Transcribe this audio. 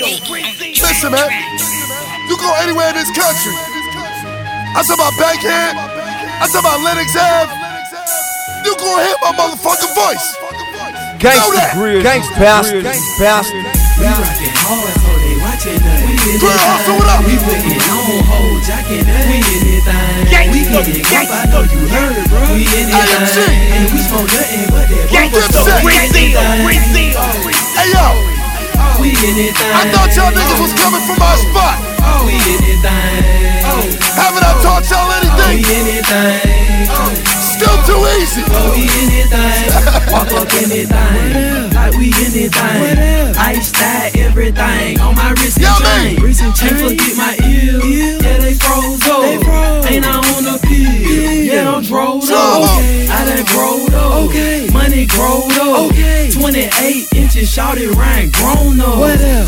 Listen, man. You go anywhere in this country. I talk about Bankhead. I talk about Lennox Ave. You gonna hear my motherfucking voice. Gangsta Grill, Gangsta Bastard. We rockin' hard, so they watchin' us. We in Grill, it, what up? we puttin' on hold, jockin' us. We in it, we gettin' up, I know you heard, bro. We in it, and we smoke nothing but that bubble. So we in it, Hey yo, we in it, I thought y'all niggas was coming from my spot. we in it, Haven't I taught y'all we anything? in it, Still too easy. we in it, walk up in it, like we in it, ice that everything on my wrist and chain. Ain't forget my ears, yeah they froze up. Ain't I on the pill, yeah I'm drove up. I done growed up, money growed up. 28 inches, shouted rain, grown up.